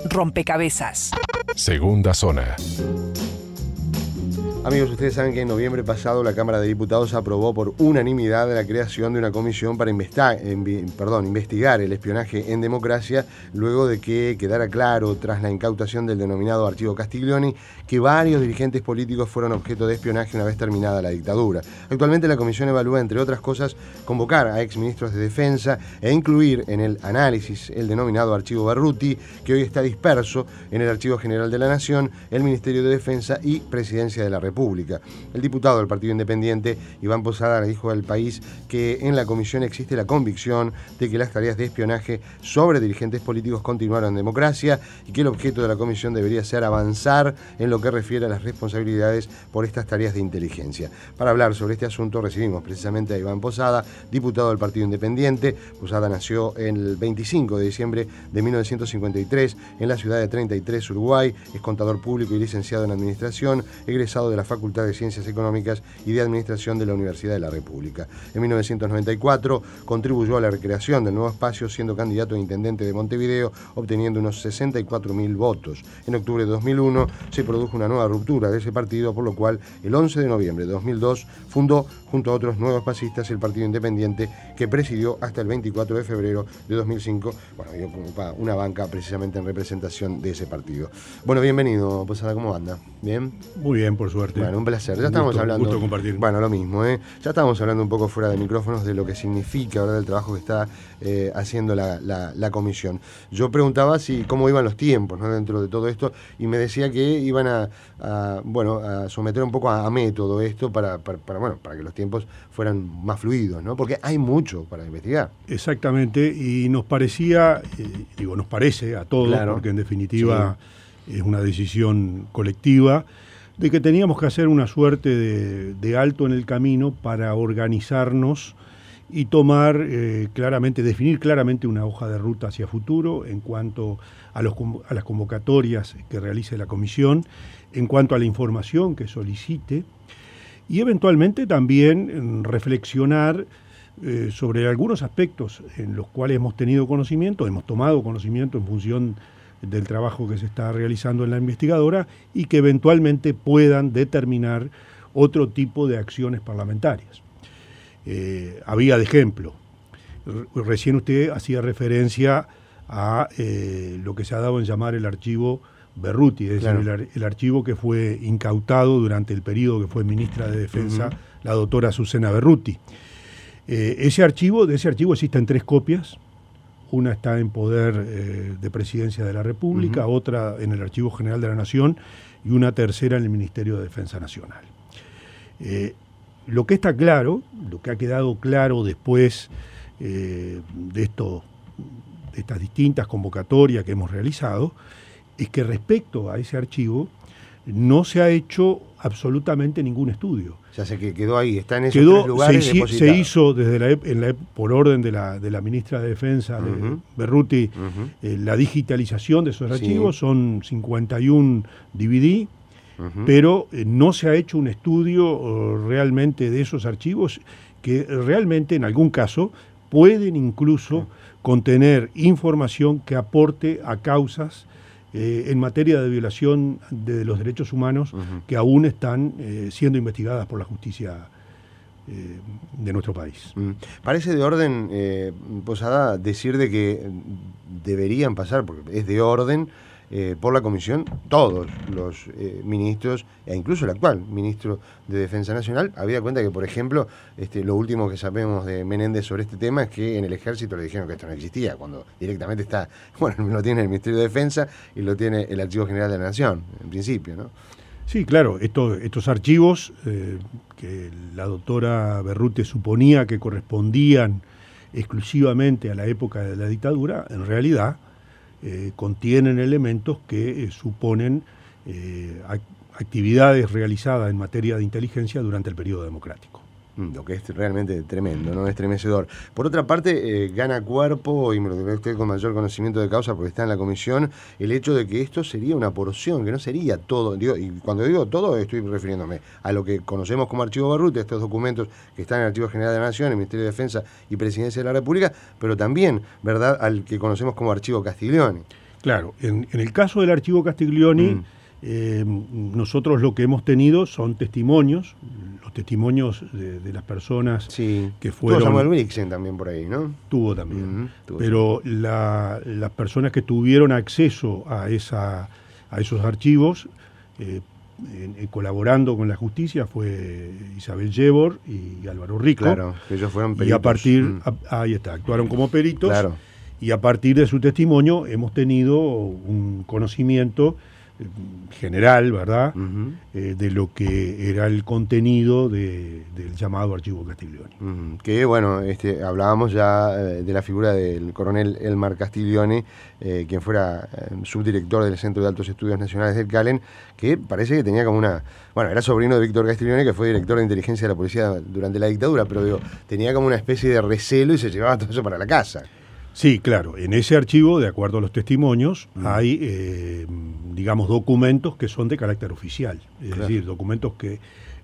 Rompecabezas. Segunda zona. Amigos, ustedes saben que en noviembre pasado la Cámara de Diputados aprobó por unanimidad la creación de una comisión para investigar el espionaje en democracia, luego de que quedara claro, tras la incautación del denominado Archivo Castiglioni, que varios dirigentes políticos fueron objeto de espionaje una vez terminada la dictadura. Actualmente la comisión evalúa, entre otras cosas, convocar a exministros de Defensa e incluir en el análisis el denominado Archivo Berruti, que hoy está disperso en el Archivo General de la Nación, el Ministerio de Defensa y Presidencia de la República. El diputado del Partido Independiente, Iván Posada, dijo al País que en la comisión existe la convicción de que las tareas de espionaje sobre dirigentes políticos continuaron en democracia y que el objeto de la comisión debería ser avanzar en lo que refiere a las responsabilidades por estas tareas de inteligencia. Para hablar sobre este asunto recibimos precisamente a Iván Posada, diputado del Partido Independiente. Posada nació el 25 de diciembre de 1953 en la ciudad de 33, Uruguay. Es contador público y licenciado en Administración, egresado de la Facultad de Ciencias Económicas y de Administración de la Universidad de la República. En 1994 contribuyó a la recreación del nuevo espacio siendo candidato a intendente de Montevideo, obteniendo unos 64.000 votos. En octubre de 2001 se produjo una nueva ruptura de ese partido, por lo cual el 11 de noviembre de 2002 fundó, junto a otros nuevos pasistas, el Partido Independiente, que presidió hasta el 24 de febrero de 2005. Bueno, dio una banca precisamente en representación de ese partido. Bueno, bienvenido, Posada, ¿cómo anda? ¿Bien? Muy bien, por suerte. Bueno, un placer. Ya estamos hablando. Un gusto compartir. Bueno, lo mismo, ¿eh? Ya estábamos hablando un poco fuera de micrófonos de lo que significa, ¿verdad?, el trabajo que está haciendo la comisión. Yo preguntaba cómo iban los tiempos, ¿no?, dentro de todo esto, y me decía que iban a someter un poco a método esto para que los tiempos fueran más fluidos, ¿no? Porque hay mucho para investigar. Exactamente, y nos parecía, nos parece a todos, claro, porque en definitiva es una decisión colectiva, de que teníamos que hacer una suerte de alto en el camino para organizarnos y tomar definir claramente una hoja de ruta hacia futuro en cuanto a las convocatorias que realice la comisión, en cuanto a la información que solicite y eventualmente también reflexionar sobre algunos aspectos en los cuales hemos tomado conocimiento en función del trabajo que se está realizando en la investigadora y que eventualmente puedan determinar otro tipo de acciones parlamentarias. Había de ejemplo, recién usted hacía referencia a lo que se ha dado en llamar el archivo Berruti, es decir, claro, el archivo que fue incautado durante el periodo que fue ministra de Defensa, la doctora Susana Berruti. De ese archivo existen 3 copias. Una está en poder de Presidencia de la República, otra en el Archivo General de la Nación y una tercera en el Ministerio de Defensa Nacional. Lo que está claro, lo que ha quedado claro después de estas distintas convocatorias que hemos realizado, es que respecto a ese archivo no se ha hecho absolutamente ningún estudio. O sea, se quedó ahí, está en esos 3 lugares depositado. Se hizo desde por orden de la ministra de Defensa, de Berruti, la digitalización de esos archivos, son 51 DVD, pero no se ha hecho un estudio realmente de esos archivos que realmente en algún caso pueden incluso contener información que aporte a causas en materia de violación de los derechos humanos que aún están siendo investigadas por la justicia de nuestro país. Parece de orden, Posada, decir de que deberían pasar, porque es de orden, por la comisión todos los ministros, e incluso el actual ministro de Defensa Nacional, habida cuenta que, por ejemplo, lo último que sabemos de Menéndez sobre este tema es que en el Ejército le dijeron que esto no existía, cuando directamente lo tiene el Ministerio de Defensa y lo tiene el Archivo General de la Nación, en principio, ¿no? Sí, claro, estos archivos que la doctora Berruti suponía que correspondían exclusivamente a la época de la dictadura, en realidad contienen elementos que suponen actividades realizadas en materia de inteligencia durante el periodo democrático. Lo que es realmente tremendo, ¿no? Estremecedor. Por otra parte, gana cuerpo, y me lo dirá usted con mayor conocimiento de causa porque está en la comisión, el hecho de que esto sería una porción, que no sería todo. Y cuando digo todo, estoy refiriéndome a lo que conocemos como Archivo Berruti, estos documentos que están en el Archivo General de la Nación, el Ministerio de Defensa y Presidencia de la República, pero también, ¿verdad?, al que conocemos como Archivo Castiglioni. Claro, en el caso del archivo Castiglioni, nosotros lo que hemos tenido son testimonios, los testimonios de las personas que fueron... Tuvo Samuel Brixen también por ahí, ¿no? Tuvo también. Pero las personas que tuvieron acceso a esos archivos, colaborando con la justicia, fue Isabel Yebor y Álvaro Rico. Claro, ellos fueron peritos. Y a partir, ahí está, actuaron como peritos. Claro. Y a partir de su testimonio hemos tenido un conocimiento general, ¿verdad?, de lo que era el contenido del llamado archivo Castiglioni. Que bueno, hablábamos ya de la figura del coronel Elmar Castiglioni, quien fuera subdirector del Centro de Altos Estudios Nacionales del Calen, que parece que tenía como una... Bueno, era sobrino de Víctor Castiglioni, que fue director de inteligencia de la policía durante la dictadura, pero digo, tenía como una especie de recelo y se llevaba todo eso para la casa. Sí, claro. En ese archivo, de acuerdo a los testimonios, hay, digamos, documentos que son de carácter oficial. Es decir, documentos que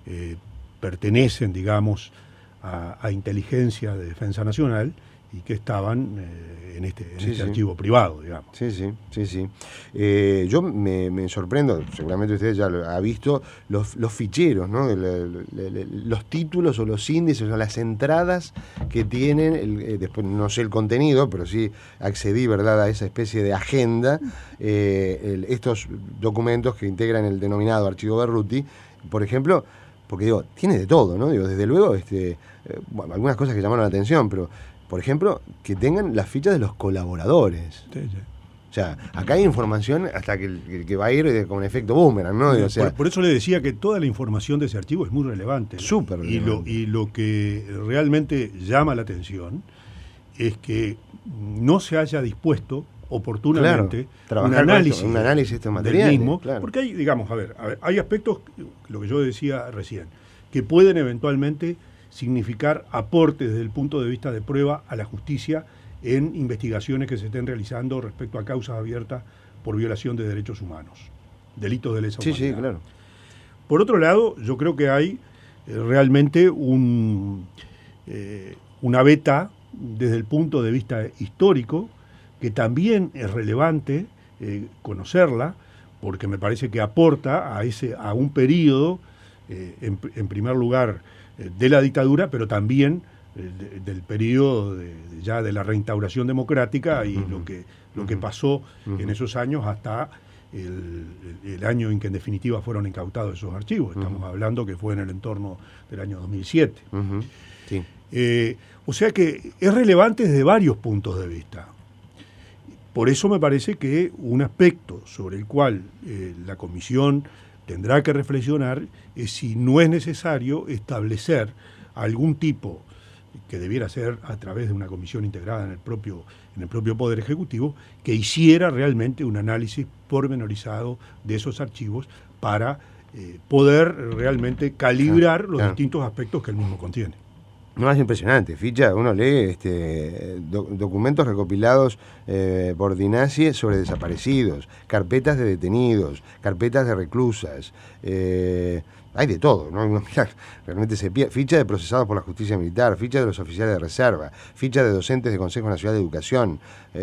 pertenecen, digamos, a inteligencia de defensa nacional y que estaban en este archivo privado, digamos. Sí. Yo me sorprendo, seguramente usted ya lo ha visto, los ficheros, ¿no? Los títulos o los índices o las entradas que tienen, después no sé el contenido, pero sí accedí, ¿verdad?, a esa especie de agenda, estos documentos que integran el denominado Archivo Berruti, por ejemplo, porque digo, tiene de todo, ¿no? Digo, desde luego, bueno, algunas cosas que llamaron la atención, pero por ejemplo, que tengan las fichas de los colaboradores. Sí. O sea, acá hay información hasta que va a ir con efecto boomerang, ¿no? O sea, por eso le decía que toda la información de ese archivo es muy relevante. Súper relevante. Y lo que realmente llama la atención es que no se haya dispuesto oportunamente un análisis de estos materiales del mismo, porque hay, digamos, a ver, hay aspectos, lo que yo decía recién, que pueden eventualmente significar aportes desde el punto de vista de prueba a la justicia en investigaciones que se estén realizando respecto a causas abiertas por violación de derechos humanos, delitos de lesa humanidad. Sí, claro. Por otro lado, yo creo que hay realmente una beta desde el punto de vista histórico que también es relevante conocerla, porque me parece que aporta a un periodo, en primer lugar, de la dictadura, pero también del periodo ya de la reinstauración democrática y lo que pasó en esos años hasta el año en que en definitiva fueron incautados esos archivos. Estamos hablando que fue en el entorno del año 2007. Sí. O sea que es relevante desde varios puntos de vista. Por eso me parece que un aspecto sobre el cual la comisión tendrá que reflexionar es si no es necesario establecer algún tipo, que debiera ser a través de una comisión integrada en el propio Poder Ejecutivo, que hiciera realmente un análisis pormenorizado de esos archivos para poder realmente calibrar los distintos aspectos que el mismo contiene. No, es impresionante, ficha, uno lee documentos recopilados por Dinassi sobre desaparecidos, carpetas de detenidos, carpetas de reclusas, hay de todo, ¿no? Mirá, realmente se pierde. Ficha de procesados por la justicia militar, ficha de los oficiales de reserva, ficha de docentes del Consejo Nacional de Educación,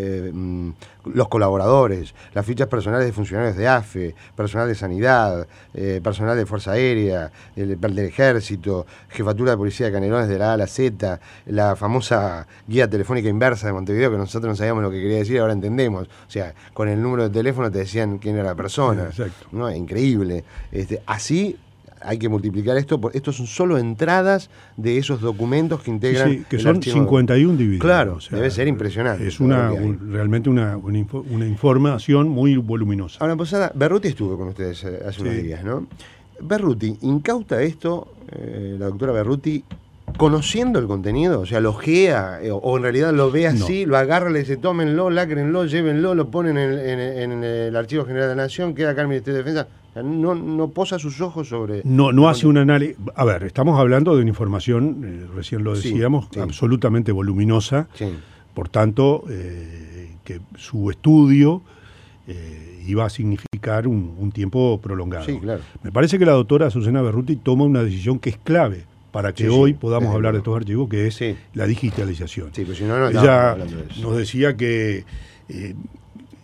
los colaboradores, las fichas personales de funcionarios de AFE, personal de sanidad, personal de Fuerza Aérea, del Ejército, Jefatura de Policía de Canelones de la A a la Z, la famosa guía telefónica inversa de Montevideo, que nosotros no sabíamos lo que quería decir, ahora entendemos. O sea, con el número de teléfono te decían quién era la persona. Exacto. ¿No? Increíble. Así hay que multiplicar esto. Estos son solo entradas de esos documentos que integran. Sí, que son archivo. 51 divididos. Claro, o sea, debe ser impresionante. Es realmente una información muy voluminosa. Ahora, Posada, Berruti estuvo con ustedes hace unos días, ¿no? Berruti, ¿incauta esto, la doctora Berruti, conociendo el contenido? O sea, ¿lo ojea o en realidad lo ve así, lo agarra, le dice, tómenlo, lácrenlo, llévenlo, lo ponen en el Archivo General de la Nación, queda acá el Ministerio de Defensa? No posa sus ojos sobre... No hace un análisis... A ver, estamos hablando de una información, recién lo decíamos, absolutamente voluminosa. Sí. Por tanto, que su estudio iba a significar un tiempo prolongado. Sí, claro. Me parece que la doctora Azucena Berruti toma una decisión que es clave para que hoy podamos hablar de estos archivos, que es la digitalización. Sí, pues si no, ella nos decía que...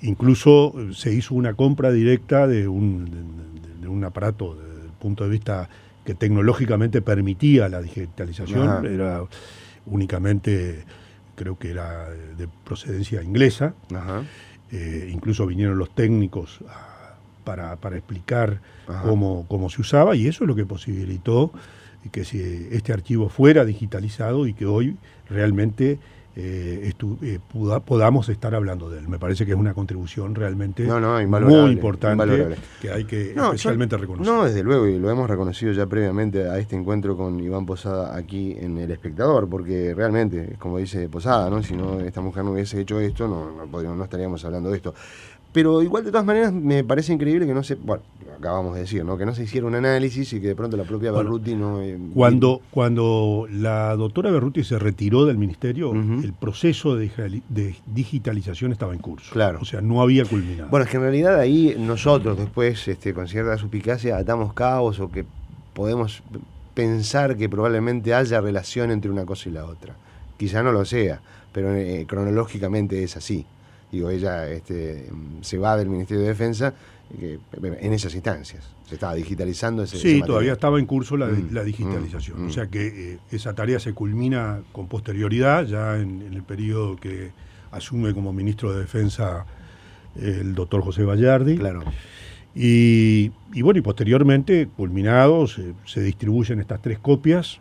incluso se hizo una compra directa de un aparato desde el punto de vista que tecnológicamente permitía la digitalización. Ajá. Era únicamente, creo que era de procedencia inglesa. Ajá. Incluso vinieron los técnicos para explicar cómo se usaba, y eso es lo que posibilitó que este archivo fuera digitalizado y que hoy realmente podamos estar hablando de él. Me parece que es una contribución realmente muy importante que hay que especialmente reconocer. No, desde luego, y lo hemos reconocido ya previamente a este encuentro con Iván Posada aquí en El Espectador, porque realmente, como dice Posada, ¿no? Si no, esta mujer no hubiese hecho esto, no estaríamos hablando de esto. Pero igual, de todas maneras, me parece increíble que no se... Bueno, lo acabamos de decir, ¿no? Que no se hiciera un análisis y que de pronto la propia Berruti no... Cuando la doctora Berruti se retiró del ministerio, el proceso de digitalización estaba en curso. Claro. O sea, no había culminado. Bueno, es que en realidad ahí nosotros después, con cierta suspicacia, atamos cabos o que podemos pensar que probablemente haya relación entre una cosa y la otra. Quizá no lo sea, pero cronológicamente es así. Digo, ella se va del Ministerio de Defensa en esas instancias. Se estaba digitalizando ese material. Todavía estaba en curso la digitalización. O sea que esa tarea se culmina con posterioridad, ya en el periodo que asume como ministro de Defensa el doctor José Bayardi. Claro. Y posteriormente, culminados, se distribuyen estas 3 copias.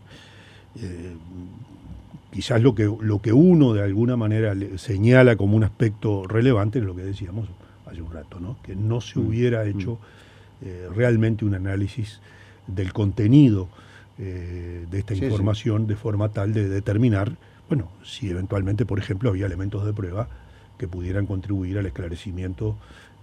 Quizás lo que uno de alguna manera le señala como un aspecto relevante es lo que decíamos hace un rato, ¿no? Que no se hubiera hecho realmente un análisis del contenido de esta información de forma tal de determinar, si eventualmente, por ejemplo, había elementos de prueba que pudieran contribuir al esclarecimiento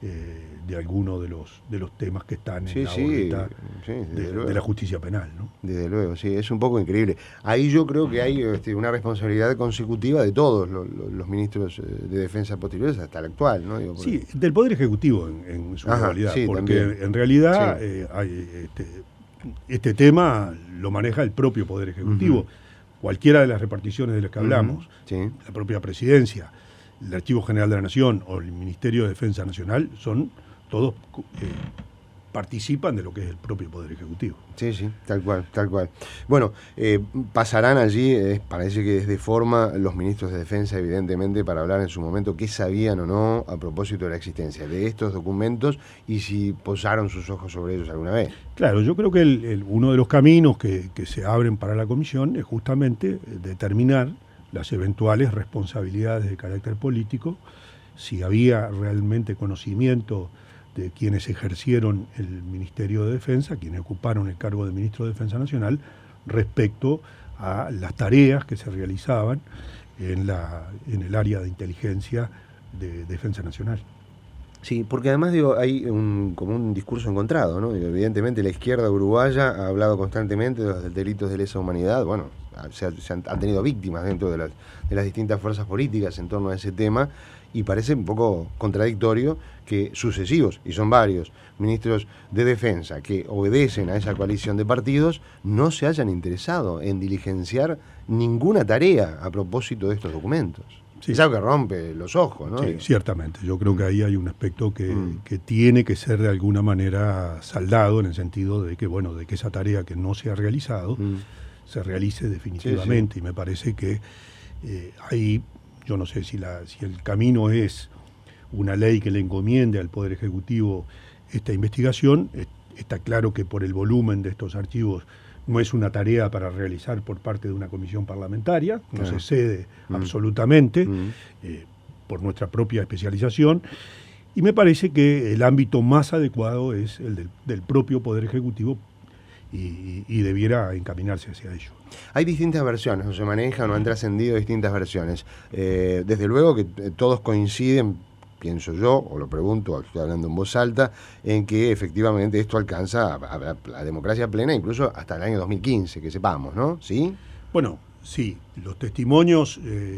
de alguno de los temas que están en la órbita de la justicia penal, ¿no? Desde luego, sí, es un poco increíble. Ahí yo creo que hay una responsabilidad consecutiva de todos los ministros de defensa posteriores hasta el actual, ¿no? Sí, del Poder Ejecutivo en su globalidad, porque también. En realidad hay este tema lo maneja el propio Poder Ejecutivo. Cualquiera de las reparticiones de las que hablamos, la propia presidencia, el Archivo General de la Nación o el Ministerio de Defensa Nacional, todos participan de lo que es el propio Poder Ejecutivo. Sí, tal cual. Bueno, pasarán allí, parece que desde forma, los ministros de Defensa, evidentemente, para hablar en su momento qué sabían o no a propósito de la existencia de estos documentos y si posaron sus ojos sobre ellos alguna vez. Claro, yo creo que uno de los caminos que se abren para la comisión es justamente determinar las eventuales responsabilidades de carácter político, si había realmente conocimiento de quienes ejercieron el Ministerio de Defensa, quienes ocuparon el cargo de Ministro de Defensa Nacional, respecto a las tareas que se realizaban en el área de inteligencia de Defensa Nacional. Sí, porque además hay como un discurso encontrado, ¿no? Evidentemente la izquierda uruguaya ha hablado constantemente de los delitos de lesa humanidad. Bueno, han tenido víctimas dentro de las distintas fuerzas políticas en torno a ese tema, y parece un poco contradictorio que sucesivos, y son varios, ministros de defensa que obedecen a esa coalición de partidos no se hayan interesado en diligenciar ninguna tarea a propósito de estos documentos. Sí. Es algo que rompe los ojos, ¿no? Sí, ciertamente. Yo creo que ahí hay un aspecto que tiene que ser de alguna manera saldado, en el sentido de que, de que esa tarea que no se ha realizado se realice definitivamente. Sí. Y me parece que ahí, yo no sé si el camino es una ley que le encomiende al Poder Ejecutivo esta investigación. Está claro que por el volumen de estos archivos no es una tarea para realizar por parte de una comisión parlamentaria, no se cede absolutamente por nuestra propia especialización, y me parece que el ámbito más adecuado es el del propio Poder Ejecutivo y debiera encaminarse hacia ello. Hay distintas versiones, o se manejan o han trascendido distintas versiones. Desde luego que todos coinciden, pienso yo, o lo pregunto, estoy hablando en voz alta, en que efectivamente esto alcanza a la democracia plena incluso hasta el año 2015, que sepamos, ¿no? ¿Sí? Bueno, sí, los testimonios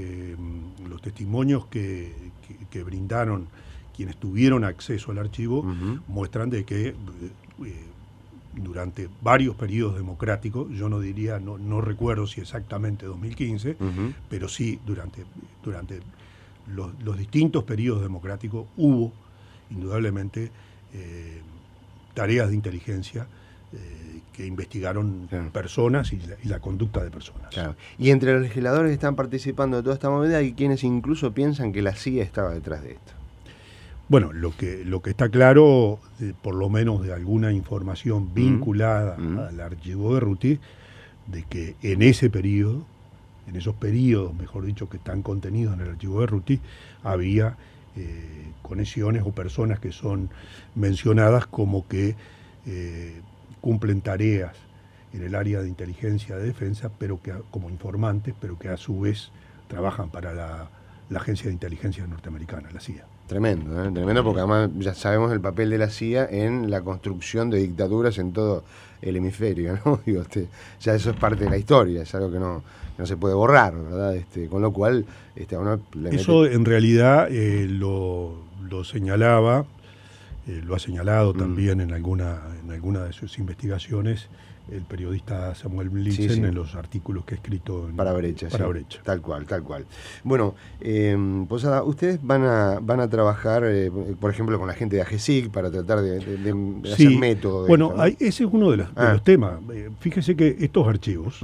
que brindaron quienes tuvieron acceso al archivo muestran de que durante varios periodos democráticos, yo no diría, no recuerdo si exactamente 2015, pero sí durante los distintos periodos democráticos hubo, indudablemente, tareas de inteligencia que investigaron personas y la conducta de personas. Claro. Y entre los legisladores que están participando de toda esta movida hay quienes incluso piensan que la CIA estaba detrás de esto. Bueno, lo que está claro, por lo menos de alguna información vinculada al archivo Berruti, de que en ese periodo, en esos periodos, mejor dicho, que están contenidos en el archivo Berruti, había conexiones o personas que son mencionadas como que cumplen tareas en el área de inteligencia de defensa, pero que como informantes, pero que a su vez trabajan para la agencia de inteligencia norteamericana, la CIA. Tremendo, tremendo, porque además ya sabemos el papel de la CIA en la construcción de dictaduras en todo el hemisferio, ¿no? Digo, ya eso es parte de la historia, es algo que no se puede borrar, ¿verdad? Con lo cual, uno eso en realidad lo señalaba, lo ha señalado también en alguna de sus investigaciones el periodista Samuel Blitzen en los artículos que ha escrito para Brecha. Para Brecha. Tal cual. Bueno, Posada, ustedes van a trabajar, por ejemplo, con la gente de AGESIC para tratar de hacer método. Bueno, ese es uno de los temas. Fíjese que estos archivos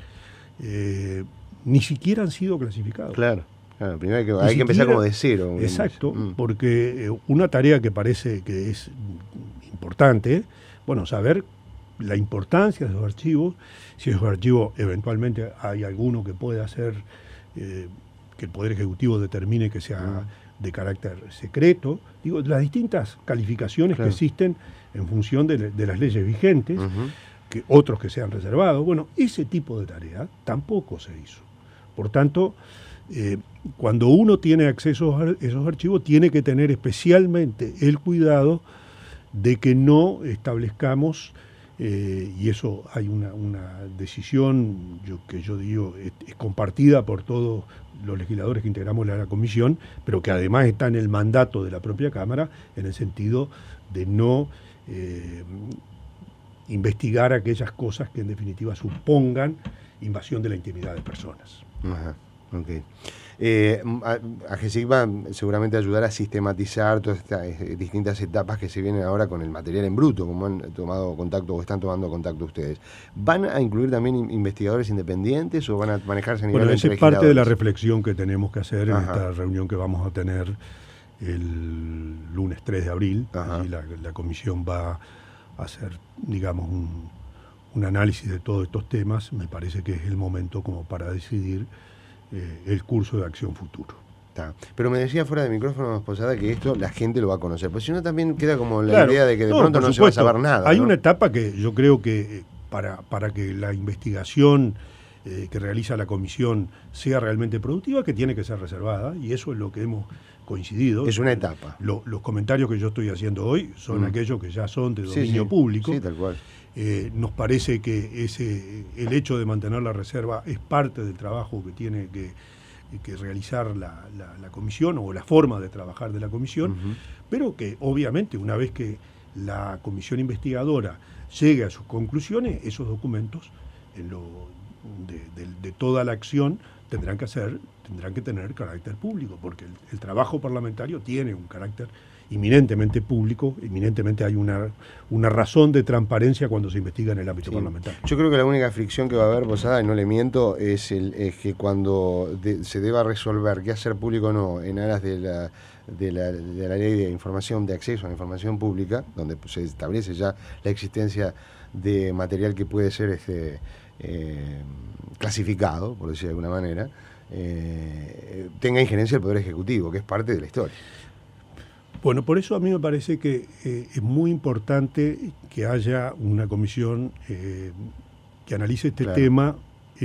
ni siquiera han sido clasificados. Claro, primero hay que empezar como de cero. Exacto, porque una tarea que parece que es importante, saber la importancia de esos archivos, si esos archivos eventualmente hay alguno que pueda hacer que el Poder Ejecutivo determine que sea de carácter secreto, las distintas calificaciones que existen en función de las leyes vigentes, que otros que sean reservados. Bueno, ese tipo de tarea tampoco se hizo. Por tanto, cuando uno tiene acceso a esos archivos, tiene que tener especialmente el cuidado de que no establezcamos, y eso hay una decisión que yo digo es compartida por todos los legisladores que integramos la comisión, pero que además está en el mandato de la propia Cámara, en el sentido de no investigar aquellas cosas que en definitiva supongan invasión de la intimidad de personas. Ajá, ok. AGESIC va seguramente a ayudar a sistematizar todas estas distintas etapas que se vienen ahora con el material en bruto, como han tomado contacto o están tomando contacto ustedes. ¿Van a incluir también investigadores independientes o van a manejarse a nivel de esa es parte de la reflexión que tenemos que hacer en esta reunión que vamos a tener el lunes 3 de abril. Y la comisión va a hacer, digamos, un análisis de todos estos temas. Me parece que es el momento como para decidir el curso de acción futuro. Pero me decía fuera de micrófono, Posada, que esto la gente lo va a conocer, pues si no también queda como la idea de que de pronto no se va a saber nada. Hay una etapa que yo creo que para que la investigación que realiza la comisión sea realmente productiva, que tiene que ser reservada, y eso es lo que hemos coincidido. Es una etapa. Los comentarios que yo estoy haciendo hoy son aquellos que ya son de dominio público. Sí, tal cual. Nos parece que el hecho de mantener la reserva es parte del trabajo que tiene que realizar la comisión, o la forma de trabajar de la comisión, pero que obviamente una vez que la comisión investigadora llegue a sus conclusiones, esos documentos de toda la acción tendrán que tener carácter público, porque el trabajo parlamentario tiene un carácter eminentemente público, eminentemente hay una razón de transparencia cuando se investiga en el ámbito parlamentario. Yo creo que la única fricción que va a haber, Posada, y no le miento, es que cuando se deba resolver qué hacer público o no en aras de la ley de información, de acceso a la información pública, donde se establece ya la existencia de material que puede ser clasificado, por decir de alguna manera, tenga injerencia el Poder Ejecutivo, que es parte de la historia. Bueno, por eso a mí me parece que es muy importante que haya una comisión que analice este tema,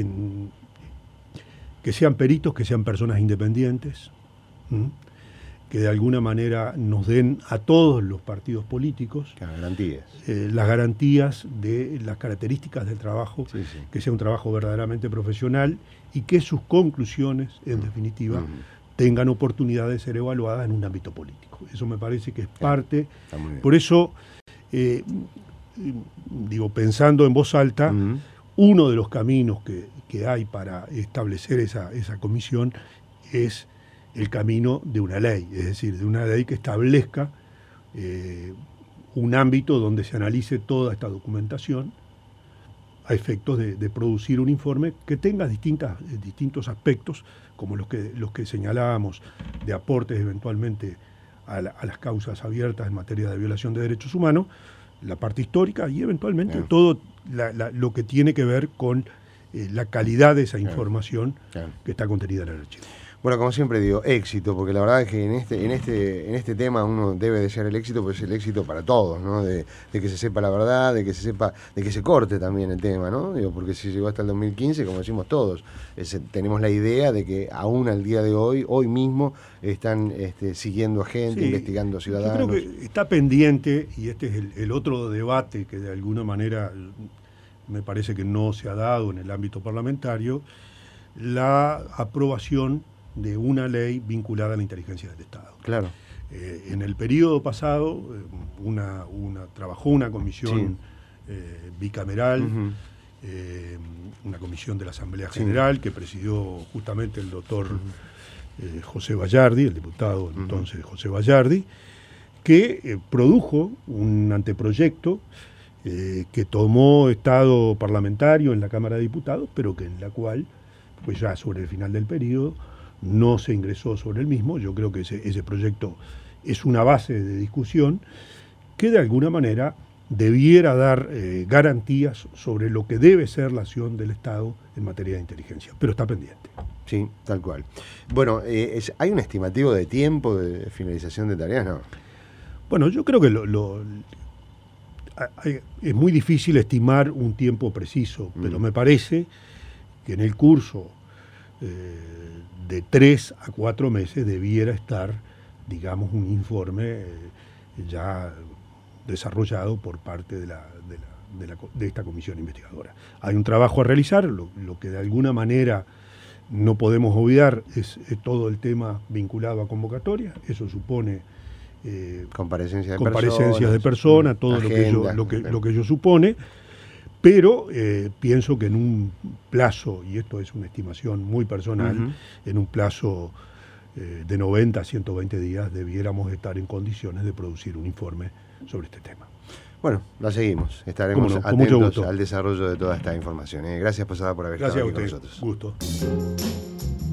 que sean peritos, que sean personas independientes, que de alguna manera nos den a todos los partidos políticos las garantías de las características del trabajo, que sea un trabajo verdaderamente profesional y que sus conclusiones, en definitiva, tengan oportunidad de ser evaluadas en un ámbito político. Eso me parece que es parte. Por eso, pensando en voz alta, uno de los caminos que hay para establecer esa comisión es el camino de una ley, es decir, de una ley que establezca un ámbito donde se analice toda esta documentación a efectos de producir un informe que tenga distintos aspectos, como los que señalábamos, de aportes eventualmente a las causas abiertas en materia de violación de derechos humanos, la parte histórica y eventualmente todo lo que tiene que ver con la calidad de esa información que está contenida en el archivo. Bueno, como siempre digo, éxito, porque la verdad es que en este tema uno debe desear el éxito, pues es el éxito para todos, ¿no? De que se sepa la verdad, de que se corte también el tema, ¿no? Digo, porque si llegó hasta el 2015, como decimos todos, tenemos la idea de que aún al día de hoy mismo, están siguiendo a gente, investigando ciudadanos. Yo creo que está pendiente, y este es el otro debate que de alguna manera me parece que no se ha dado en el ámbito parlamentario, la aprobación de una ley vinculada a la inteligencia del Estado. Claro. En el periodo pasado trabajó una comisión bicameral, una comisión de la Asamblea General que presidió justamente el doctor José Bayardi, el diputado entonces José Bayardi, que produjo un anteproyecto que tomó estado parlamentario en la Cámara de Diputados, pero que en la cual, pues ya sobre el final del periodo, no se ingresó sobre el mismo. Yo creo que ese proyecto es una base de discusión que de alguna manera debiera dar garantías sobre lo que debe ser la acción del Estado en materia de inteligencia, pero está pendiente. Sí, tal cual. Bueno, ¿hay un estimativo de tiempo de finalización de tareas? No. Bueno, yo creo que es muy difícil estimar un tiempo preciso, pero me parece que en el curso de 3 a 4 meses debiera estar, digamos, un informe ya desarrollado por parte de esta comisión investigadora. Hay un trabajo a realizar, lo que de alguna manera no podemos olvidar es todo el tema vinculado a convocatoria. Eso supone comparecencias de personas, todo lo que ello supone. Pero pienso que en un plazo, y esto es una estimación muy personal, en un plazo de 90 a 120 días debiéramos estar en condiciones de producir un informe sobre este tema. Bueno, la seguimos. Estaremos atentos al desarrollo de toda esta información. Gracias, Posada, por haber estado aquí con nosotros. Gusto.